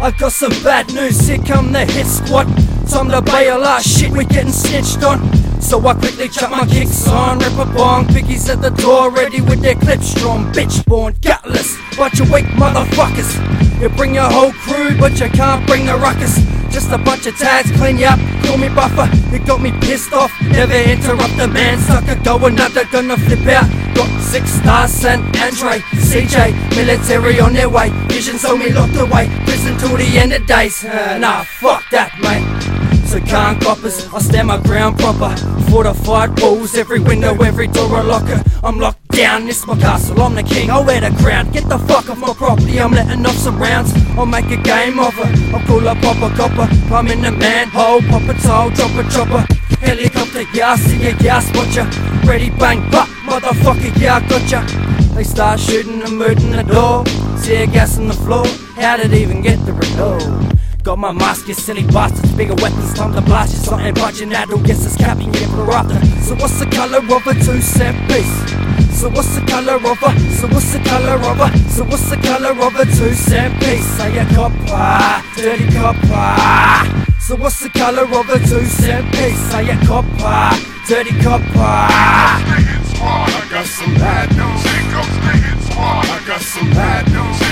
I got some bad news, here come the hit squad. Time to bail our shit, we getting snitched on. So I quickly chuck my kicks on, rip a bong, piggies at the door, ready with their clips drawn. Bitch born, gutless, bunch of weak motherfuckers. You bring your whole crew, but you can't bring the ruckus. Just a bunch of tags, clean you up, call me buffer. You got me pissed off, never interrupt the man. Sucker going up, they're gonna flip out. Got 6 stars, San Andre, CJ, military on their way. Vision told me locked away, prison till the end of days. Nah, fuck that, mate. So can't coppers, I stand my ground proper. Fortified walls, every window, every door a locker. I'm locked down, this my castle, I'm the king, I'll wear the crown. Get the fuck off my property, I'm letting off some rounds. I'll make a game of her, I'll call up Papa Copper. I'm in the manhole, pop a toll, drop a chopper. Helicopter, yeah, I see ya, yeah, I spot ya. Ready, bang, buck, motherfucker, yeah, I gotcha. They start shooting and moving the door. Tear gas on the floor, how did it even get the reload? Got my mask, you silly bastards, bigger weapons, time to blast you. Something budging adult, guess it's capping you for after. So what's the colour of a 2-cent piece? So what's the colour of a, so what's the colour of a, so what's the colour of a 2-cent piece? Say a copper, dirty copper. So what's the colour of a 2-cent piece? Say a copper, dirty copper. I got some bad news. I got some bad news.